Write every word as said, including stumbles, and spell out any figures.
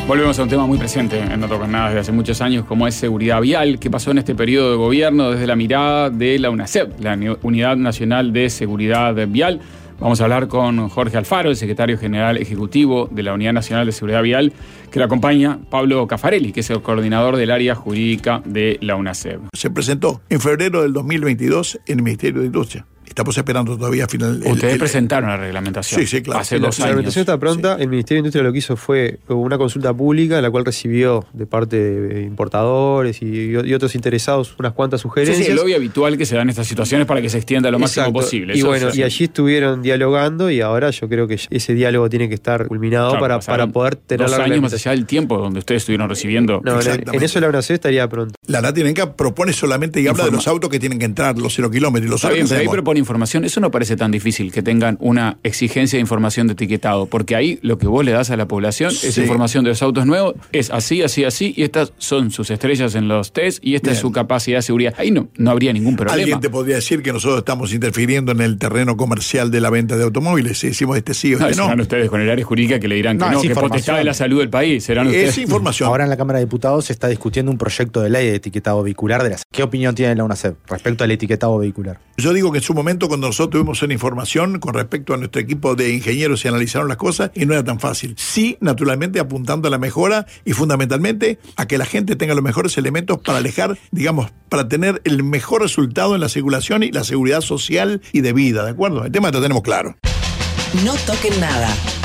Volvemos a un tema muy presente en No Tocan Nada desde hace muchos años, como es seguridad vial. ¿Qué pasó en este periodo de gobierno desde la mirada de la UNASEV, la Unidad Nacional de Seguridad Vial? Vamos a hablar con Jorge Alfaro, el secretario general ejecutivo de la Unidad Nacional de Seguridad Vial, que lo acompaña Pablo Caffarelli, que es el coordinador del área jurídica de la UNASEV. Se presentó en febrero del dos mil veintidós en el Ministerio de Industria. Estamos esperando todavía final. Ustedes el, el, presentaron la reglamentación. Sí, sí, claro. Hace la, dos la años. reglamentación está pronta. Sí. El Ministerio de Industria lo que hizo fue una consulta pública, en la cual recibió de parte de importadores y, y otros interesados unas cuantas sugerencias. Sí, sí, el lobby habitual que se da en estas situaciones para que se extienda lo máximo Exacto. posible. Y Eso bueno, es y allí estuvieron dialogando y ahora yo creo que ese diálogo tiene que estar culminado claro, para, para poder tener dos la años más allá del tiempo donde ustedes estuvieron recibiendo. No, en, en eso la UNASEV estaría pronto. La LATINECA propone solamente y habla Informa. de los autos que tienen que entrar, los cero kilómetros. Los Está bien, pero ahí propone información. Eso no parece tan difícil, que tengan una exigencia de información de etiquetado, porque ahí lo que vos le das a la población sí. es información de los autos nuevos, es así, así, así, y estas son sus estrellas en los test, y esta Bien. es su capacidad de seguridad. Ahí no, no habría ningún problema. Alguien te podría decir que nosotros estamos interfiriendo en el terreno comercial de la venta de automóviles, si decimos este sí o este no. Serán ustedes con el área jurídica que le dirán que no, no que potestad de la salud del país. Serán ustedes. Es información. Ahora en la Cámara de Diputados se está discutiendo un proyecto de ley de etiquetado vehicular de las. ¿Qué opinión tiene la UNASEV respecto al etiquetado vehicular? Yo digo que en su momento, cuando nosotros tuvimos una información con respecto a nuestro equipo de ingenieros y analizaron las cosas, y no era tan fácil. Sí, naturalmente apuntando a la mejora y fundamentalmente a que la gente tenga los mejores elementos para alejar, digamos, para tener el mejor resultado en la circulación y la seguridad social y de vida, ¿de acuerdo? El tema lo tenemos claro. No toquen nada.